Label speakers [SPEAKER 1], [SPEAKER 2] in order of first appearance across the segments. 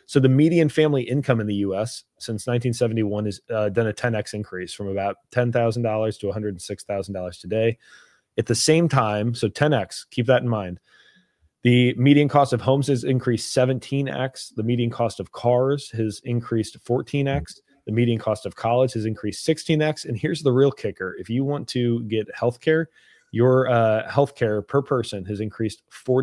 [SPEAKER 1] So the median family income in the U.S. since 1971 has done a 10x increase from about $10,000 to $106,000 today. At the same time, so 10x, keep that in mind. The median cost of homes has increased 17x. The median cost of cars has increased 14x. The median cost of college has increased 16x. And here's the real kicker. If you want to get healthcare, your healthcare per person has increased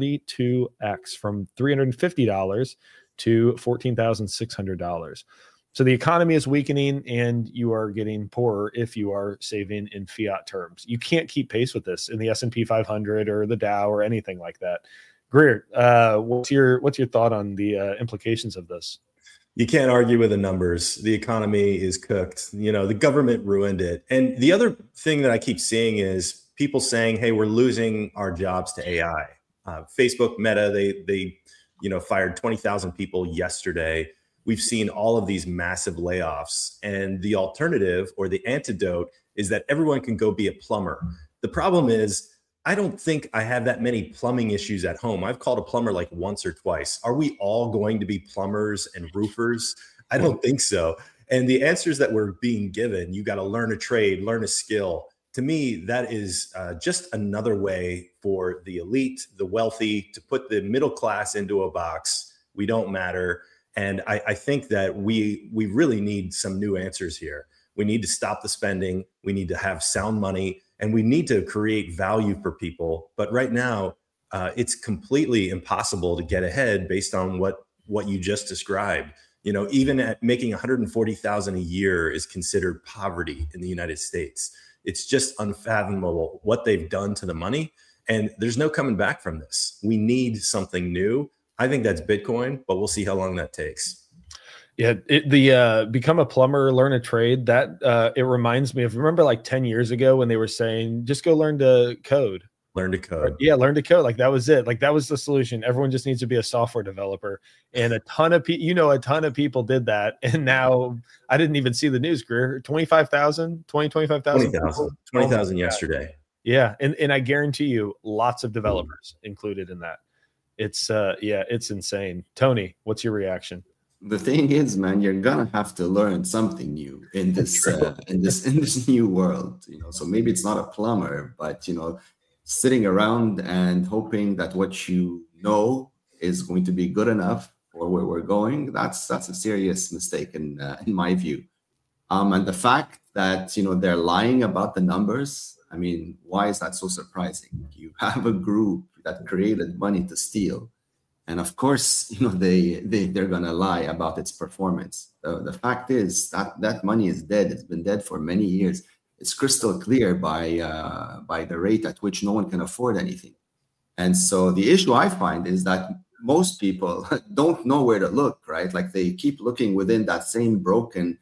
[SPEAKER 1] 42x from $350 to $14,600. So the economy is weakening and you are getting poorer if you are saving in fiat terms. You can't keep pace with this in the S&P 500 or the Dow or anything like that. Greer, what's your thought on the implications of this?
[SPEAKER 2] You can't argue with the numbers. The economy is cooked. You know, the government ruined it. And the other thing that I keep seeing is people saying, hey, we're losing our jobs to AI. Facebook, Meta, they fired 20,000 people yesterday. We've seen all of these massive layoffs. And the alternative or the antidote is that everyone can go be a plumber. The problem is, I don't think I have that many plumbing issues at home. I've called a plumber like once or twice. Are we all going to be plumbers and roofers? I don't think so. And the answers that we're being given, you got to learn a trade, learn a skill. To me, that is just another way for the elite, the wealthy, to put the middle class into a box. We don't matter. And I think that we really need some new answers here. We need to stop the spending. We need to have sound money. And we need to create value for people. But right now, it's completely impossible to get ahead based on what you just described. You know, even at making $140,000 a year is considered poverty in the United States. It's just unfathomable what they've done to the money. And there's no coming back from this. We need something new. I think that's Bitcoin, but we'll see how long that takes.
[SPEAKER 1] Yeah, the become a plumber, learn a trade. That it reminds me of, remember like 10 years ago when they were saying, just go learn to code.
[SPEAKER 2] Learn to code.
[SPEAKER 1] Yeah, learn to code. Like that was it. Like that was the solution. Everyone just needs to be a software developer. And a ton of people did that. And now I didn't even see the news, Greer. 25,000
[SPEAKER 2] yesterday.
[SPEAKER 1] Yeah. And I guarantee you lots of developers included in that. It's it's insane. Tony, what's your reaction?
[SPEAKER 3] The thing is, man, you're gonna have to learn something new in this in this new world. You know, so maybe it's not a plumber, but sitting around and hoping that what you know is going to be good enough for where we're going, that's a serious mistake in my view. And the fact that they're lying about the numbers, I mean, why is that so surprising? You have a group that created money to steal. And of course, they're going to lie about its performance. The fact is that money is dead. It's been dead for many years. It's crystal clear by the rate at which no one can afford anything. And so the issue I find is that most people don't know where to look, right? Like they keep looking within that same broken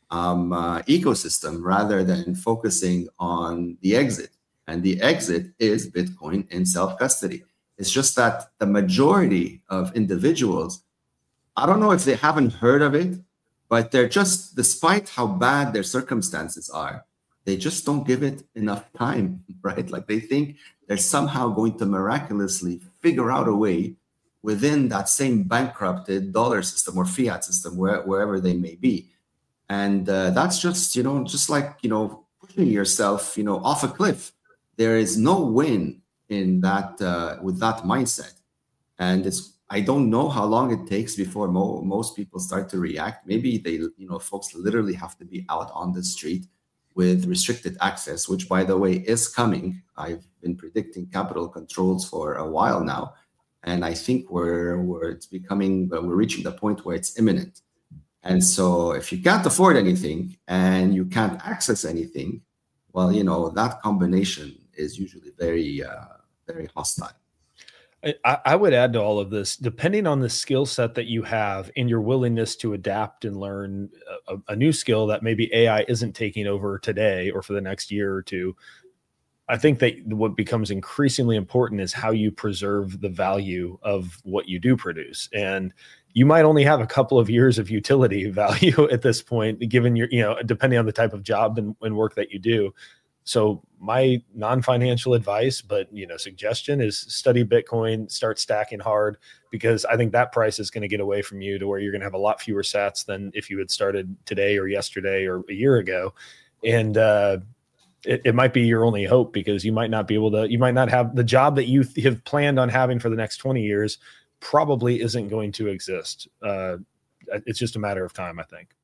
[SPEAKER 3] ecosystem rather than focusing on the exit. And the exit is Bitcoin in self-custody. It's just that the majority of individuals, I don't know if they haven't heard of it, but they're just, despite how bad their circumstances are, they just don't give it enough time, right? Like they think they're somehow going to miraculously figure out a way within that same bankrupted dollar system or fiat system, wherever they may be. And that's just, just like, pushing yourself, off a cliff. There is no win in that with that mindset. And I don't know how long it takes before most people start to react. Maybe folks literally have to be out on the street with restricted access, which by the way is coming. I've been predicting capital controls for a while now. And I think we're reaching the point where it's imminent. And so if you can't afford anything and you can't access anything, well, that combination is usually very, very hostile.
[SPEAKER 1] I would add to all of this, depending on the skill set that you have and your willingness to adapt and learn a new skill that maybe AI isn't taking over today or for the next year or two, I think that what becomes increasingly important is how you preserve the value of what you do produce. And you might only have a couple of years of utility value at this point, given your, depending on the type of job and work that you do. So my non-financial advice, but suggestion is study Bitcoin, start stacking hard, because I think that price is going to get away from you to where you're going to have a lot fewer sats than if you had started today or yesterday or a year ago. And it might be your only hope, because you might not have the job that you have planned on having for the next 20 years probably isn't going to exist. It's just a matter of time, I think.